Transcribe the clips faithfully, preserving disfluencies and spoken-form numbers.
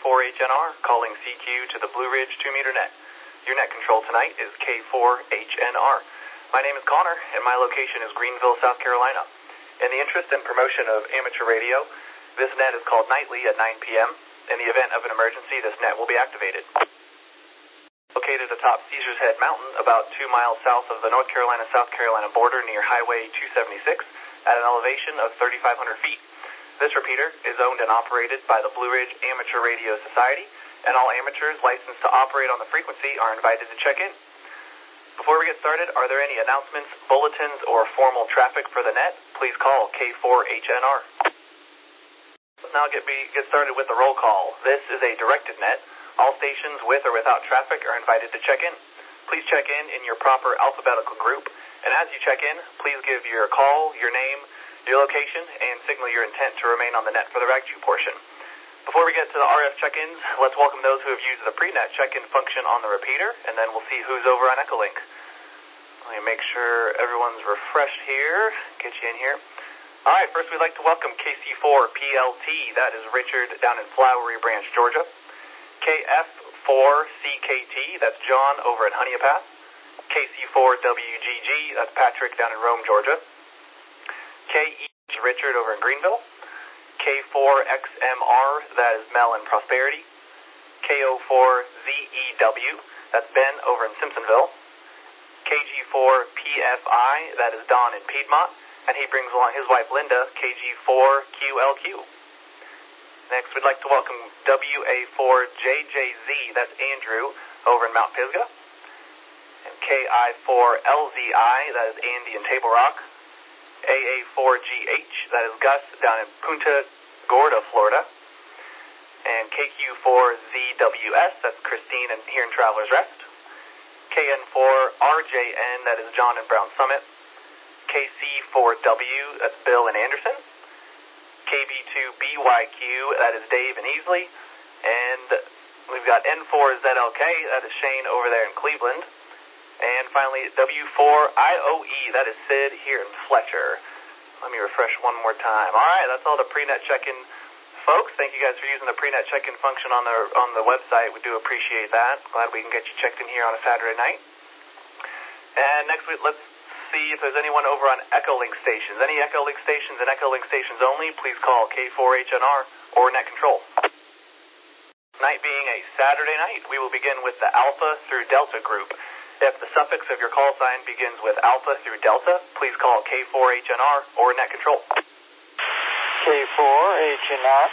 four H N R, calling C Q to the Blue Ridge two meter net. Your net control tonight is K four H N R. My name is Connor, and my location is Greenville, South Carolina. In the interest and promotion of amateur radio, this net is called nightly at nine p m In the event of an emergency, this net will be activated. Located atop Caesar's Head Mountain, about two miles south of the North Carolina-South Carolina border near Highway two seventy-six, at an elevation of thirty-five hundred feet. This repeater is owned and operated by the Blue Ridge Amateur Radio Society, and all amateurs licensed to operate on the frequency are invited to check in. Before we get started, are there any announcements, bulletins, or formal traffic for the net? Please call K four H N R. Let's now get, be, get started with the roll call. This is a directed net. All stations with or without traffic are invited to check in. Please check in in your proper alphabetical group, and as you check in, please give your call, your name, your location, and signal your intent to remain on the net for the RAGTU portion. Before we get to the R F check-ins, let's welcome those who have used the pre-net check-in function on the repeater, and then we'll see who's over on Echolink. Let me make sure everyone's refreshed here. Get you in here. All right, first we'd like to welcome K C four P L T. That is Richard down in Flowery Branch, Georgia. K F four C K T. That's John over at Honeypath. K C four W G G. That's Patrick down in Rome, Georgia. K E is Richard over in Greenville. K four X M R, that is Mel in Prosperity. K O four Z E W, that's Ben over in Simpsonville. K G four P F I, that is Don in Piedmont, and he brings along his wife Linda, K G four Q L Q. Next, we'd like to welcome W A four J J Z, that's Andrew over in Mount Pisgah. And K I four L Z I, that is Andy in Table Rock. A A four G H, that is Gus down in Punta Gorda, Florida. And K Q four Z W S, that's Christine and here in Travelers Rest. K N four R J N, that is John in Brown Summit. K C four W, that's Bill in Anderson. K B two B Y Q, that is Dave in Easley. And we've got N four Z L K, that is Shane over there in Cleveland. And finally, W four I O E, that is Sid here in Fletcher. Let me refresh one more time. All right, that's all the pre-net check-in, folks. Thank you guys for using the pre-net check-in function on the on the website. We do appreciate that. Glad we can get you checked in here on a Saturday night. And next week, let's see if there's anyone over on Echolink stations. Any Echolink stations and Echolink stations only, please call K four H N R or Net Control. Tonight being a Saturday night, we will begin with the Alpha through Delta group. If the suffix of your call sign begins with Alpha through Delta, please call K four H N R or Net Control. K four H N R.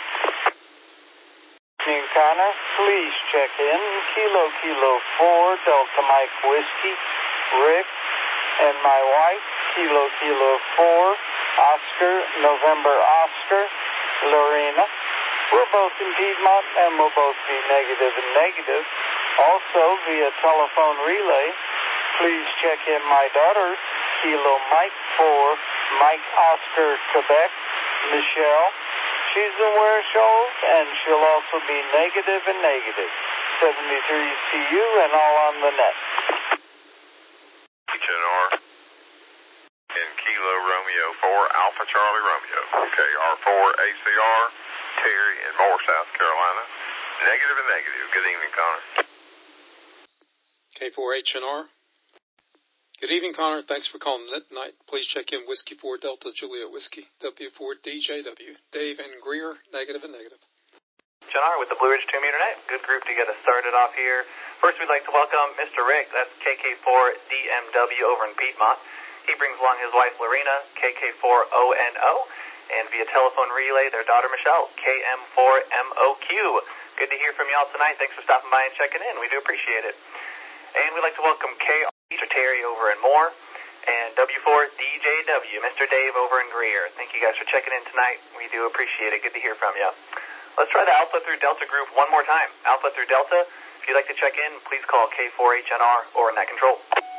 Evening, Connor. Please check in. Kilo Kilo four Delta Mike Whiskey. Rick and my wife. Kilo Kilo four Oscar November Oscar. Lorena. We're both in Piedmont and we'll both be negative and negative. Also, via telephone relay, please check in my daughter, Kilo Mike four, Mike Oscar, Quebec, Michelle. She's in Wearshoals, and she'll also be negative and negative. seventy-three C U and all on the net. H N R and Kilo Romeo four, Alpha Charlie Romeo. K R four A C R, Terry in Moore, South Carolina. Negative and negative. Good evening, Connor. K four H N R. Good evening, Connor. Thanks for calling that night. Please check in Whiskey four Delta Julia Whiskey, W four D J W. Dave and Greer, negative and negative. H N R with the Blue Ridge two meter net. Good group to get us started off here. First, we'd like to welcome Mister Rick. That's K K four D M W over in Piedmont. He brings along his wife Lorena, K K four O N O, and via telephone relay, their daughter Michelle, K M four M O Q. Good to hear from y'all tonight. Thanks for stopping by and checking in. We do appreciate it. And we'd like to welcome K R Mister Terry over in Moore, and W four D J W, Mister Dave over in Greer. Thank you guys for checking in tonight. We do appreciate it. Good to hear from you. Let's try the Alpha through Delta group one more time. Alpha through Delta. If you'd like to check in, please call K four H N R or Net Control.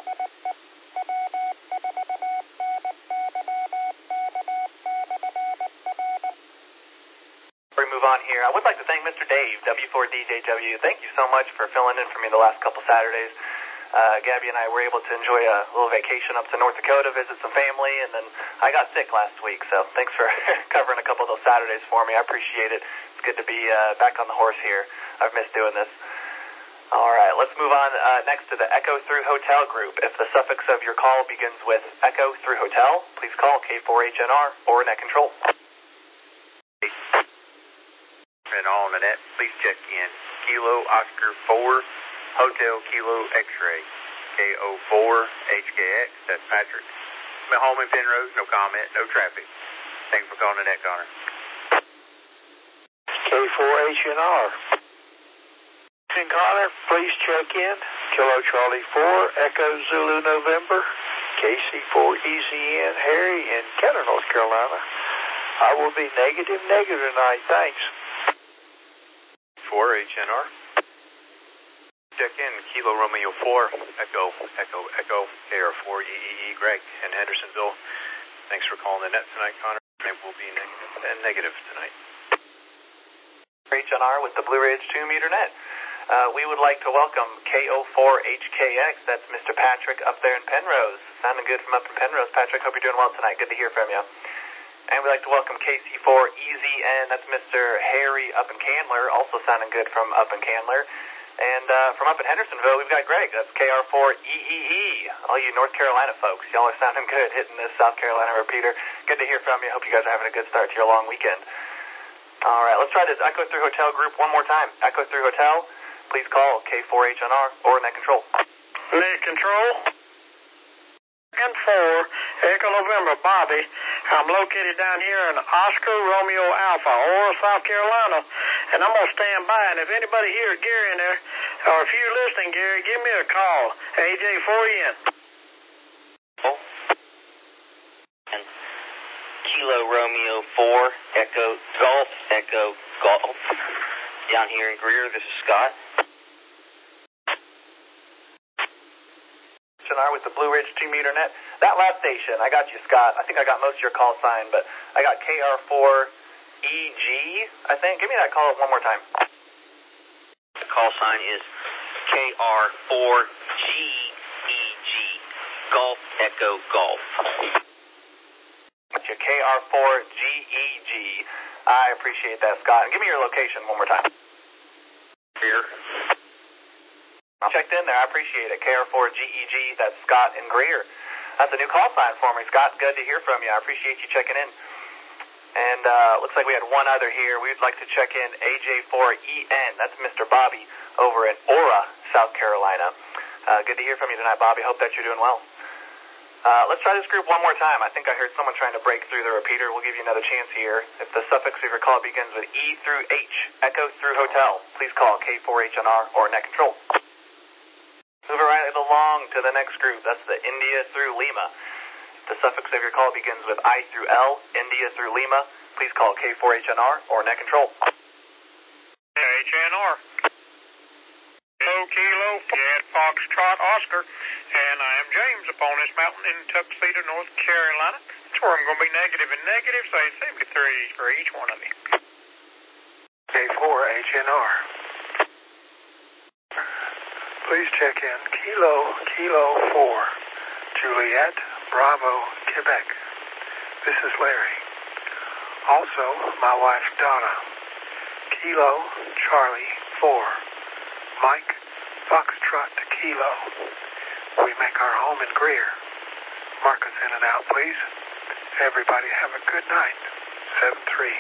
Before we move on here, I would like to thank Mister Dave, W four D J W. Thank you so much for filling in for me the last couple Saturdays. Uh, Gabby and I were able to enjoy a little vacation up to North Dakota, visit some family, and then I got sick last week, so thanks for covering a couple of those Saturdays for me. I appreciate it. It's Good to be uh, back on the horse here. I've missed doing this. All right, let's move on uh, next to the Echo Through Hotel group. If the suffix of your call begins with Echo Through Hotel, please call K four H N R or Net Control. And on the net, please check in Kilo Oscar four Hotel Kilo X-Ray K O four H K X. That's Patrick. I'm at home in Penrose. No comment. No traffic. Thanks for calling the net, Connor. K four H N R. And Connor, please check in Kilo Charlie four Echo Zulu November K C four E Z N Harry in Keller, North Carolina. I will be negative negative tonight. Thanks. four H N R. Check in Kilo Romeo four Echo Echo Echo K R four E E E Greg in Hendersonville. Thanks for calling the net tonight, Connor. It will be negative and negative tonight. H N R with the Blue Ridge two meter net. Uh, we would like to welcome K O four H K X. That's Mister Patrick up there in Penrose. Sounding good from up in Penrose. Patrick, hope you're doing well tonight. Good to hear from you. And we'd like to welcome K C four E Z N. That's Mister Harry up in Candler. Also sounding good from up in Candler. And uh, from up in Hendersonville, we've got Greg. That's K R four E E E. All you North Carolina folks, y'all are sounding good hitting this South Carolina repeater. Good to hear from you. Hope you guys are having a good start to your long weekend. All right, let's try this Echo Through Hotel group one more time. Echo Through Hotel, please call K four H N R or Net Control. Net Control. And four Echo November Bobby. I'm located down here in Oscar Romeo Alpha, Aura, South Carolina, and I'm going to stand by, and if anybody hears Gary in there, or if you're listening, Gary, give me a call. A J four N. Oh. And Kilo Romeo four Echo Golf Echo Golf. Down here in Greer, this is Scott. With the Blue Ridge two meter net. That last station, I got you, Scott. I think I got most of your call sign, but I got K R four E G, I think. Give me that call one more time. The call sign is K R four G E G, Golf Echo Golf. Got you, K R four G E G. I appreciate that, Scott. And give me your location one more time. Here. I checked in there. I appreciate it. K R four G E G, that's Scott in Greer. That's a new call sign for me, Scott. Good to hear from you. I appreciate you checking in. And uh, looks like we had one other here. We'd like to check in A J four E N. That's Mister Bobby over in Aura, South Carolina. Uh, good to hear from you tonight, Bobby. Hope that you're doing well. Uh, let's try this group one more time. I think I heard someone trying to break through the repeater. We'll give you another chance here. If the suffix of your call begins with E through H, Echo Through Hotel, please call K four H N R or Net Control. Moving right along to the next group. That's the India through Lima. The suffix of your call begins with I through L, India through Lima. Please call K four H N R or Net Control. H N R. Kilo, Kilo, Cat, Foxtrot, Oscar. And I am James upon this mountain in Tuxedo, North Carolina. That's where I'm going to be negative and negative, so it's seventy-three for each one of you. K four H N R. Please check in Kilo, Kilo four, Juliet, Bravo, Quebec. This is Larry. Also, my wife, Donna. Kilo, Charlie four, Mike, Foxtrot, Kilo. We make our home in Greer. Mark us in and out, please. Everybody have a good night. seven three.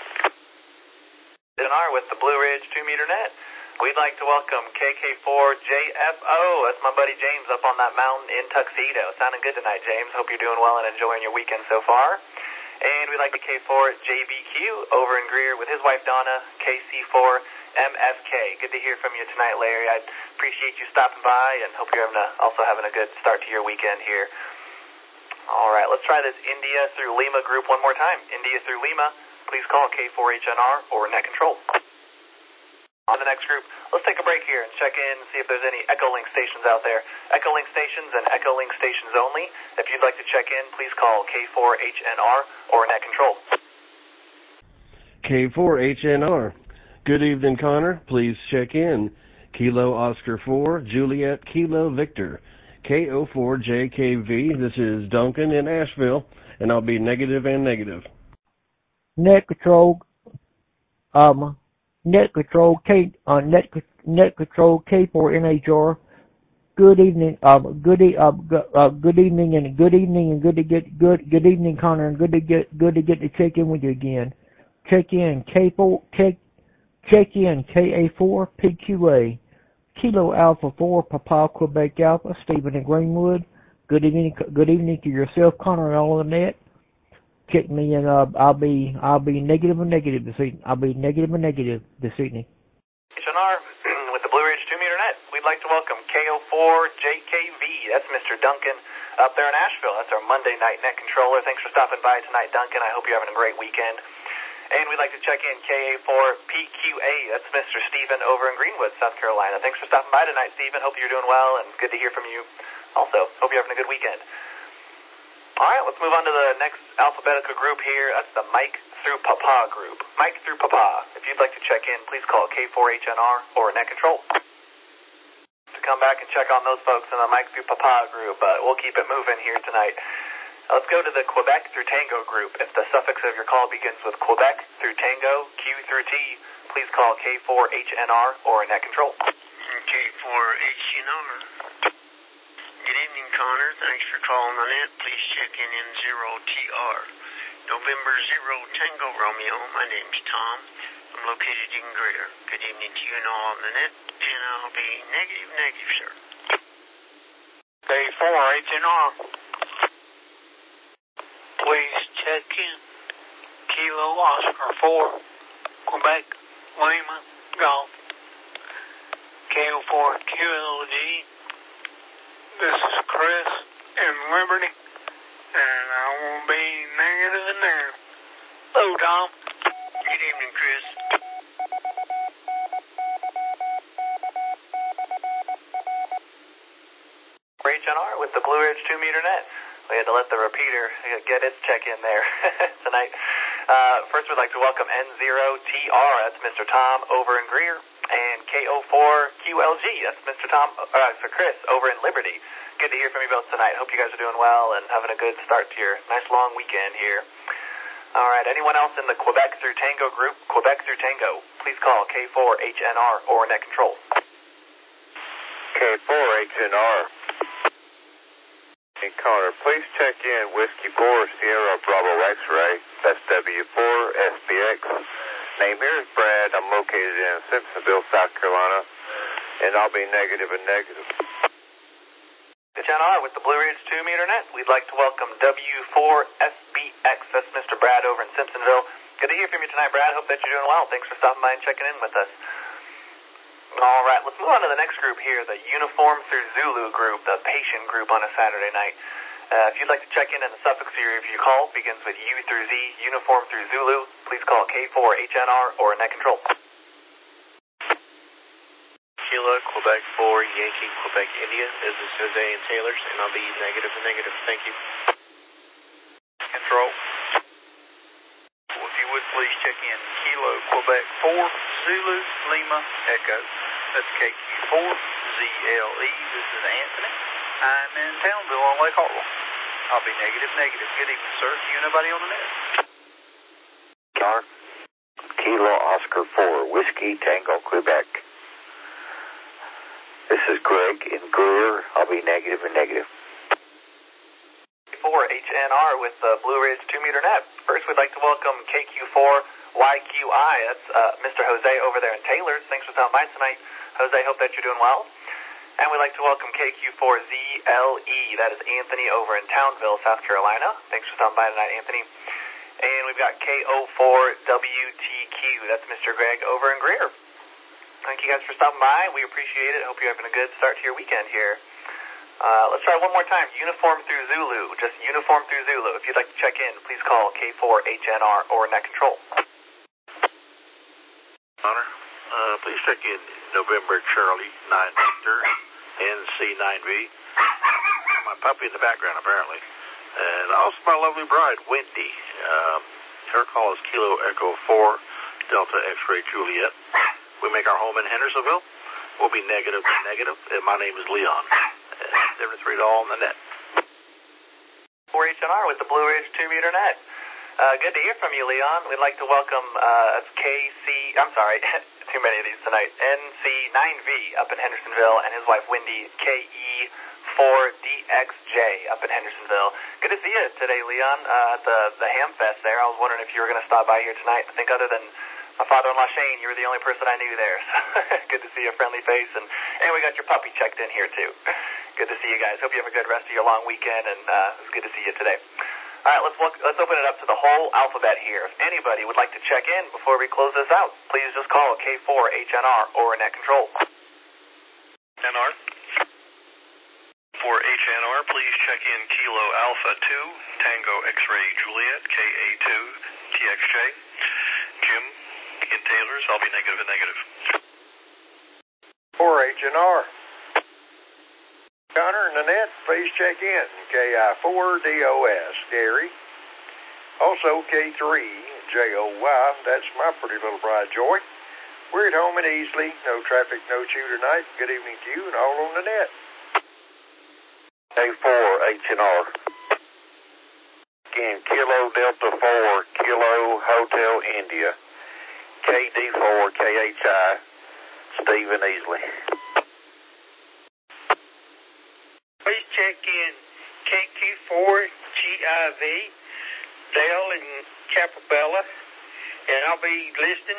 N R with the Blue Ridge two meter net. We'd like to welcome K K four J F O. That's my buddy James up on that mountain in Tuxedo. Sounding good tonight, James. Hope you're doing well and enjoying your weekend so far. And we'd like the K four J B Q over in Greer with his wife Donna, K C four M F K. Good to hear from you tonight, Larry. I appreciate you stopping by and hope you're having a, also having a good start to your weekend here. All right, let's try this India through Lima group one more time. India through Lima, please call K four H N R or Net Control. On the next group, let's take a break here and check in and see if there's any Echolink stations out there. Echolink stations and Echolink stations only. If you'd like to check in, please call K four H N R or Net Control. K four H N R. Good evening, Connor. Please check in. Kilo Oscar four, Juliet Kilo Victor. K O four J K V. This is Duncan in Asheville, and I'll be negative and negative. Net Control. um, net control K, uh, net, net control K four N H R. Good evening, um, good, e- uh, good, uh, good evening and good evening and good to get, good, good evening, Connor, and good to get, good to get to check in with you again. Check in K four, check, check in K A four P Q A, Kilo Alpha four, Papa Quebec Alpha, Stephen and Greenwood. Good evening, good evening to yourself, Connor, and all on the net. Check me and, uh, I'll be, I'll be negative and negative this evening. I'll be negative and negative this evening. H N R with the Blue Ridge two meter net. We'd like to welcome K O four J K V. That's Mister Duncan up there in Asheville. That's our Monday night net controller. Thanks for stopping by tonight, Duncan. I hope you're having a great weekend. And we'd like to check in K A four P Q A. That's Mister Stephen over in Greenwood, South Carolina. Thanks for stopping by tonight, Stephen. Hope you're doing well, and good to hear from you. Also, hope you're having a good weekend. All right, let's move on to the next alphabetical group here. That's the Mike through Papa group. Mike through Papa. If you'd like to check in, please call K four H N R or Net Control to come back and check on those folks in the Mike through Papa group. But we'll keep it moving here tonight. Let's go to the Quebec through Tango group. If the suffix of your call begins with Quebec through Tango, Q through T, please call K four H N R or Net Control. K four H N R. Good evening, Connor. Thanks for calling the net. Please check in in zero T R. November zero Tango Romeo. My name's Tom. I'm located in Greer. Good evening to you and all on the net. And I'll be negative, negative, sir. K four H N R. Please check in. Kilo Oscar four, Quebec, Lima, Golf. K O four Q L G. This is Chris in Liberty, and I will be negative in there. Hello, Tom. Good evening, Chris. H N R with the Blue Ridge two meter net. We had to let the repeater get its check in there tonight. Uh, first, we'd like to welcome N zero T R. That's Mister Tom over in Greer. And K O four Q L G. That's Mister Tom, uh, for Chris over in Liberty. Good to hear from you both tonight. Hope you guys are doing well and having a good start to your nice long weekend here. All right, anyone else in the Quebec through Tango group? Quebec through Tango, please call K four H N R or Net Control. K four H N R. Hey, Connor, please check in Whiskey four Sierra Bravo X-Ray. That's W four S B X. Name here is Brad. I'm located in Simpsonville, South Carolina, and I'll be negative and negative. H N R with the Blue Ridge two meter net. We'd like to welcome W four S B X. That's Mister Brad over in Simpsonville. Good to hear from you tonight, Brad. Hope that you're doing well. Thanks for stopping by and checking in with us. All right, let's move on to the next group here, the Uniform through Zulu group, the patient group on a Saturday night. Uh, if you'd like to check in and the suffix of your call begins with U through Z, Uniform through Zulu, please call K four H N R or Net Control. Kilo, Quebec four, Yankee, Quebec, India. This is Jose and Taylor's, and I'll be negative and negative. Thank you. Control. Well, if you would please check in Kilo, Quebec four, Zulu, Lima, Echo. That's K Q four, Z L E. This is Anthony. I'm in Townville on Lake Hartwell. I'll be negative, negative. Good evening, sir. You and nobody on the net. Car. Kilo Oscar four, Whiskey Tango, Quebec. This is Greg in Greer. I'll be negative and negative. four H N R with the Blue Ridge two meter net. First, we'd like to welcome K Q four Y Q I. That's uh, Mister Jose over there in Taylor's. Thanks for stopping by tonight. Jose, hope that you're doing well. And we'd like to welcome K Q four Z L E. That is Anthony over in Townville, South Carolina. Thanks for stopping by tonight, Anthony. And we've got K O four W T Q. That's Mister Greg over in Greer. Thank you guys for stopping by. We appreciate it. Hope you're having a good start to your weekend here. Uh, let's try one more time. Uniform through Zulu. Just Uniform through Zulu. If you'd like to check in, please call K four H N R or Net Control. Honor, uh, please check in November Charlie nine Victor N C nine V. My puppy in the background apparently. And also my lovely bride, Wendy. Um, her call is Kilo Echo four Delta X-Ray Juliet. We make our home in Hendersonville. We'll be negative to negative, and my name is Leon. seventy-three to all on the net. four H N R with the Blue Ridge two meter net. Uh, good to hear from you, Leon. We'd like to welcome uh, K C, I'm sorry, too many of these tonight, N C nine V up in Hendersonville, and his wife Wendy, K E four D X J up in Hendersonville. Good to see you today, Leon, uh, at the, the Ham Fest there. I was wondering if you were going to stop by here tonight. I think other than my father-in-law Shane, you were the only person I knew there. So good to see a friendly face, and, and we got your puppy checked in here too. Good to see you guys. Hope you have a good rest of your long weekend, and uh, it was good to see you today. All right, let's look, let's open it up to the whole alphabet here. If anybody would like to check in before we close this out, please just call K four H N R or Net Control. N R. For H N R, please check in Kilo Alpha two, Tango X-Ray Juliet, K A two, T X J. Jim, in Taylor's, I'll be negative and negative. For H N R. Connor and Annette, please check in K I four D O S, Gary. Also K three J O Y, that's my pretty little bride, Joy. We're at home in Easley, no traffic, no chew tonight. Good evening to you and all on the net. K four H N R. Again, Kilo Delta four, Kilo Hotel India. K D four K H I, Stephen Easley. Please check in K Q four G I V, Dale in Capabella, and I'll be listening.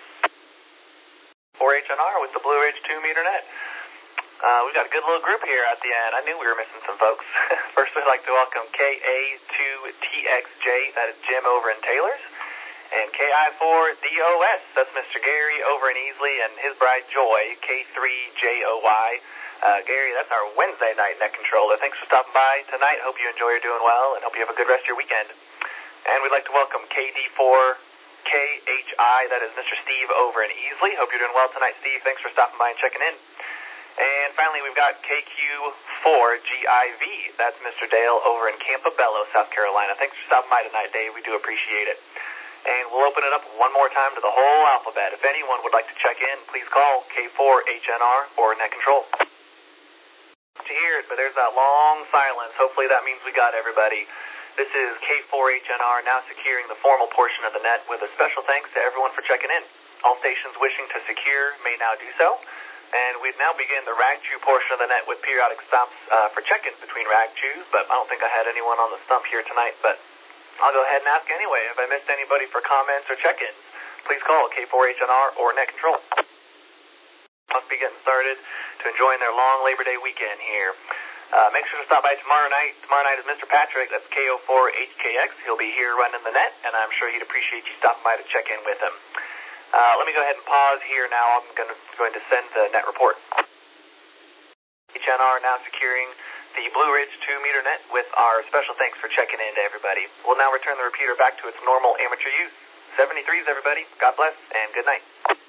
four H N R with the Blue Ridge two meter net. Uh, we've got a good little group here at the end. I knew we were missing some folks. First, we'd like to welcome K A two T X J, that is Jim over in Taylor's, and K I four D O S, that's Mister Gary over in Easley, and his bride Joy, K three J O Y. Uh, Gary, that's our Wednesday night net controller. Thanks for stopping by tonight. Hope you enjoy your doing well, and hope you have a good rest of your weekend. And we'd like to welcome K D four K H I, that is Mister Steve over in Easley. Hope you're doing well tonight, Steve. Thanks for stopping by and checking in. And finally, we've got K Q four G I V. That's Mister Dale over in Campobello, South Carolina. Thanks for stopping by tonight, Dave. We do appreciate it. And we'll open it up one more time to the whole alphabet. If anyone would like to check in, please call K four H N R or Net Control. To hear it, but there's that long silence. Hopefully that means we got everybody. This is K four H N R now securing the formal portion of the net with a special thanks to everyone for checking in. All stations wishing to secure may now do so. And we'd now begin the rag chew portion of the net with periodic stops uh, for check-ins between rag chews, but I don't think I had anyone on the stump here tonight, but I'll go ahead and ask anyway. If I missed anybody for comments or check-ins, please call K four H N R or Net Control. Must be getting started to enjoying their long Labor Day weekend here. Uh, make sure to stop by tomorrow night. Tomorrow night is Mister Patrick, that's K O four H K X. He'll be here running the net, and I'm sure he'd appreciate you stopping by to check in with him. Uh, let me go ahead and pause here now. I'm going to, going to send the net report. H N R now securing the Blue Ridge two meter net with our special thanks for checking in to everybody. We'll now return the repeater back to its normal amateur use. seventy-threes, everybody. God bless, and good night.